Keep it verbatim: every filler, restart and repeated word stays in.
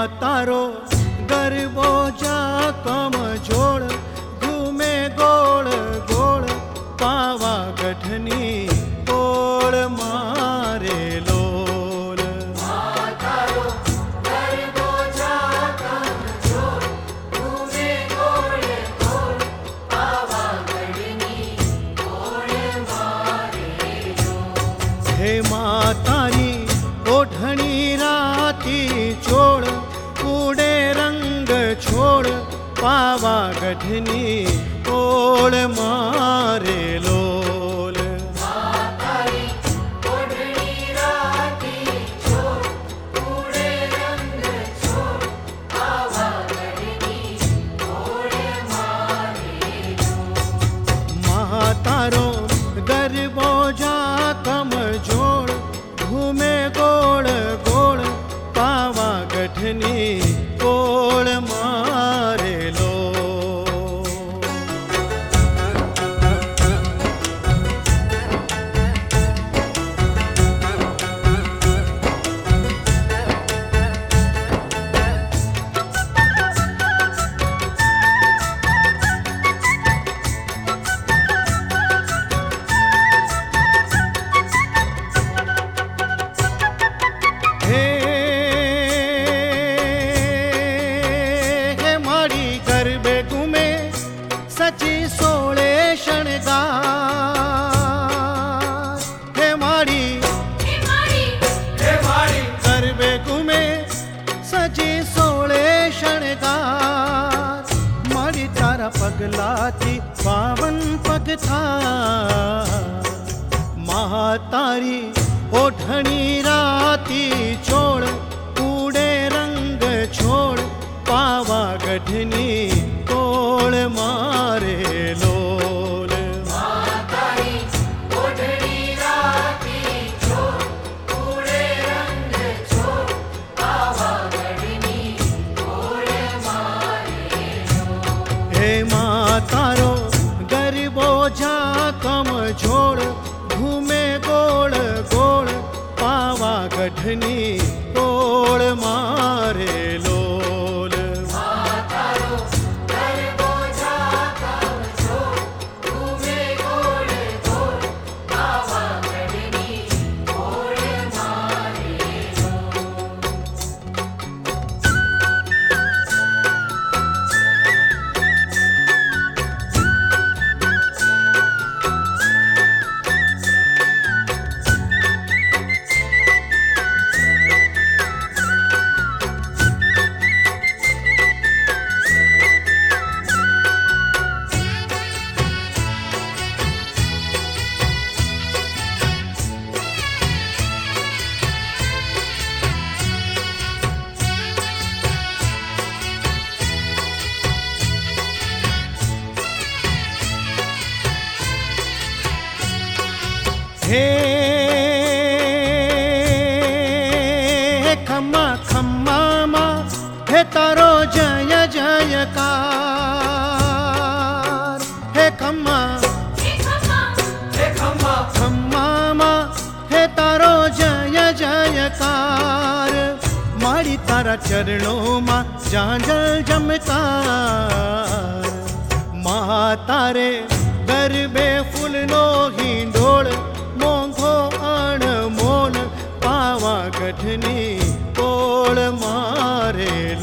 तारो गरबो जा कम जोड़ घूमे गोड़ गोड़ पावागढ़नी गोड़ मारे लोल। तारो गरबो जा कम जोड़ घूमे गोड़ गोड़ पावागढ़नी गोड़ मारे लोल। हे माँ तारी ओढ़नी राती छोड़ कूड़े रंग छोड़ पावागढ़नी गोड़ मारे लोल। तारी ओढ़नी राती छोड़ कूड़े रंग छोड़ पावागढ़नी गोड़ मारे लोल। माँ तारो गरबो जा कम जोड़ घूमे गोड़ गोड़ पावागढ़नी गोड़ मारे लो। सची सोले शणगार हे माड़ी हे माड़ी हे माड़ी गरबे घूमे सची सोले शणगार माड़ी तारा पगला थी पावन पग था महा तारी ओढ़नी राती छोड़ कूड़े रंग छोड़ पावागढ़नी गोड़ मारे लोल। तारी ओढ़नी राती छोड़ कूड़े रंग छोड़ पावागढ़नी गोड़ मारे लोल। हे माँ तारो गरबो जा कम जोड़ घूमे गोड़ गोड़ पावागढ़नी गोड़ मारे लोल। हे खम्मा खम्मा माँ हे तारो जय जयकार हे खम्मा हे खम्मा हे खम्मा खम्मा माँ हे तारो जय जयकार माड़ी तारा चरणों माँ जांजल जमकार महा तारे गरबे फूल नो हिंडोल मोंघो अणमोल पावागढ़नी गोड़ मारे